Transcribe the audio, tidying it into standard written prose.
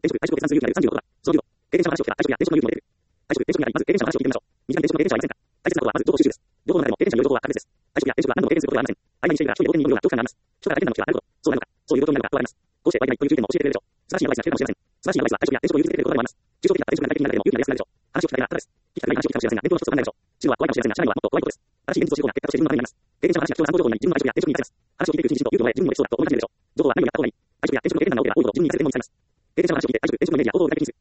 転職で35で36度。その流度。経験者の話を聞けば、転職の勇気も出てくる。転職の勇気も出てくる。まず、経験者の話を聞いてみましょう。身近に転職の経験者はいませんか？大切なことは、まず、どこを主軸です。両方の中でも、経験者の両方は確実です。退職や転職は何度も経験することはありません。曖昧にしているから、一人で要点によるような長期間があります。人から経験者の聞けば、なるほど、そうなのか、そういうことになるのか、とあります。こうして、割りないという重点も教えてくれるでしょう。素晴らしいアドバイスが聞けるかもしれません。素晴らしいアドバイスは退職や転職を優先できることでもあります。中長期的な退職になるだけでも勇気が出やすくなるでしょう。話を聞きたいがただです。聞きたくない話を聞いたかもしれませんが、伝統の一つと考えるでしょう。死ぬのは怖いかもしれませんが、知らないのはもっと怖いことです。正しい現実を知ることが結果として自分のためになります。経験者の話が人の参考情報になり、自分の退職や転職に至ります。話を聞いているうちに自身と勇気の前、自分のエピソードと思い始めるでしょう。情報は何をやった方がいい。退職や転職の経験談が多ければ多いほど自分に似せても見つかります。経験者の話を聞いて退職、転職のイメージや行動を具体的にする。